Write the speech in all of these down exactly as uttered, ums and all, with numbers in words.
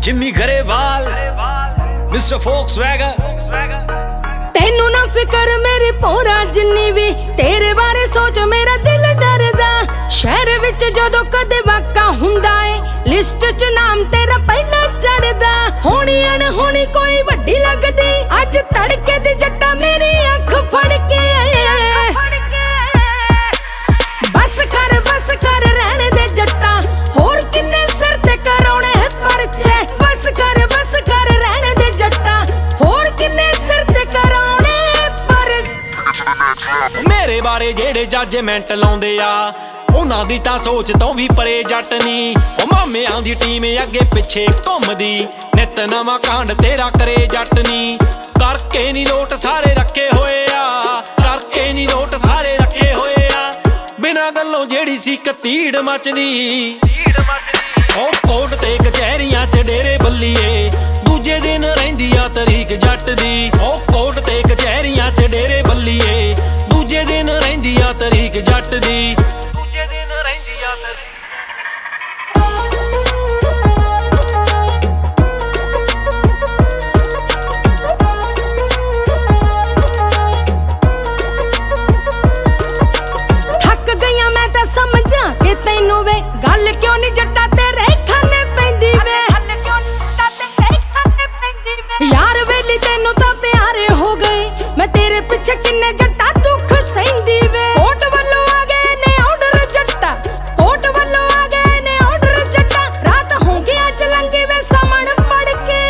Jimmy Grewal mister Volkswagen. तेनू ना फिकर मेरी पोरा जिन्नी भी तेरे बारे सोच मेरा दिल डरदा। शहर विच जदों कदे वाका हुंदा है लिस्ट च नाम तेरा पहला चढ़दा। होनी अनहोनी कोई वड्डी लगदी अज तड़के दी जट्टा मेरी अख फड़ के। बस कर बस कर रहने दे जट्टा होर किन्ने सिर ते करौणे परचे। बस कर बस कर रहने दे जट्टा होर किन्ने सिर ते करौणे परचे। मेरे बारे जेड़े जजमेंट लाउंदे आ उन्हां दी तां सोच तो भी परे जट नी। ओ मामियां दी टीम अगे पिछे घुमदी नित नवां कांड तेरा करे जट नी। करके नी नोट सारे रखे होए आ करके नी नोट सारे रखे होए आ। बिना गल्लों जेड़ी सी कतीड़ मचदी ओ कोर्ट ते कचहरियां च डेरे बल्लीए दूजे दिन रहिंदी आ तरीक जट दी। ओ कोर्ट ते कचहरियां च डेरे बल्लीए दूजे दिन रहिंदी आ तरीक जट दी। दूजे दिन रहिंदी आ तरीक। थक गईया मैं तां समझां कि तैनू वे गल क्यों नहीं जट्टा तेरे खाने पैंदी वे। यार वेली तेनू तां प्यारे हो गए मैं तेरे पिछे किन्ने जट्टा दुख सहिंदी वे। कोर्ट वल्लों आ गए ने ऑर्डर जट्टा कोर्ट वल्लों आ गए ने ऑर्डर जट्टा। रात हो गया चलंगी वे समण पड़ के।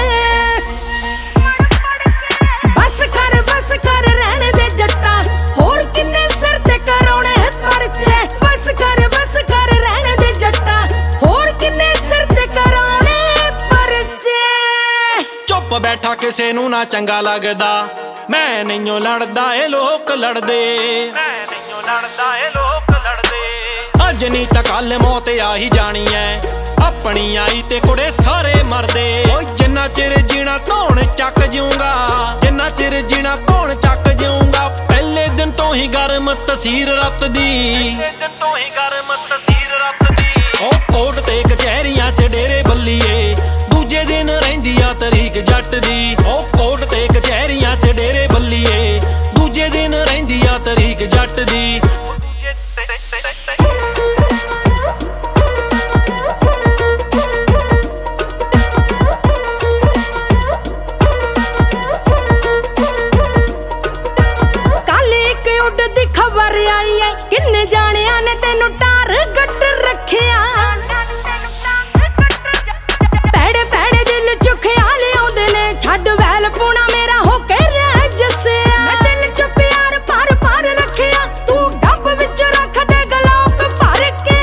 बस कर बस कर रहने दे जट्टा होर किन्ने सिर ते करौणे परचे। बस कर बस कर रहने दे जट्टा होर किन्ने सिर ते करौणे परचे। चुप बैठा किसे नू ना चंगा लगदा मैं नहीं लड़दा ए लोक लड़दे। मैं नहीं लड़दा ए लोक लड़दे। अज नहीं तां कल मौत आ ही जानी है अपनी आई ते कुड़े सारे मरदे। ओ जिन्ना चिर जीना कौन चक जूंगा जिन्ना चिर जीना कौन चक जूंगा। पहले दिन तो ही गर्म तसीर रत दी दिन तो ही गर्म तसीर रत दी। ओ कोर्ट ते कचहरियां च डेरे बल्लीए दूजे दिन रहिंदी आ तरीक जट दी। ओ कोर्ट ते कचहरियां च डेरे बल्लीए दूजे दिन रहिंदी आ तरीक जट दी। कल एक उड़दी खबर आई है किन्ने जाणिया ने तेनू टारगेट रखिया। पैड़े पैड़े दिल च ख्याल आउंदे ने छड्ड वैल पूना मेरा होके रह जसिया। मैं दिल च प्यार भर भर रखिया तू डंब विच रख दे गलोक भर के।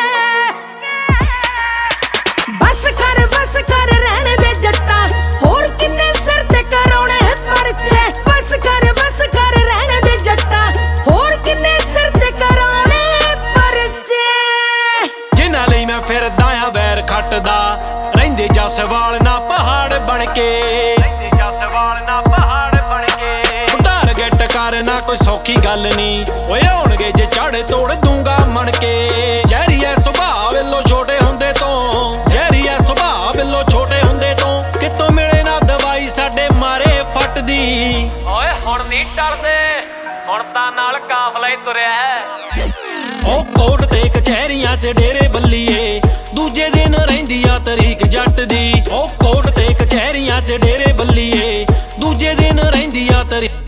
बस कर बस कर रहने दे जट्टा होर किन्ने सिर ते करौणे परचे। बस कर बस कर रहने दे जट्टा होर किन्ने सिर ते करौणे परचे। जिन्हां लई मैं फिरदा आ वैर खटदा रहिंदे जसवाल ना पहाड़ बन के। रहिंदे जसवाल ना पहाड़ बन के। टारगेट करना कोई सौखी गल नहीं ओए होणगे जे चढ़ तोड़ दूंगा मन के। जहरी है सुभाऽ वेलो छोटे हुंदे तो जहरी है सुभाऽ वेलो छोटे हुंदे तो कितों मिले ना दवाई साडे मारे फट दी। ओए हुण नहीं डरदे हुण तां नाल काफला ही तुरिया है। ओ कोर्ट ते कचहरियां च डेरे बल्लीए दूजे दिन रहिंदी आ तरीक जट दी। ओ कोर्ट ते कचहरियां च डेरे बल्लीए दूजे दिन रहिंदी आ तरीक।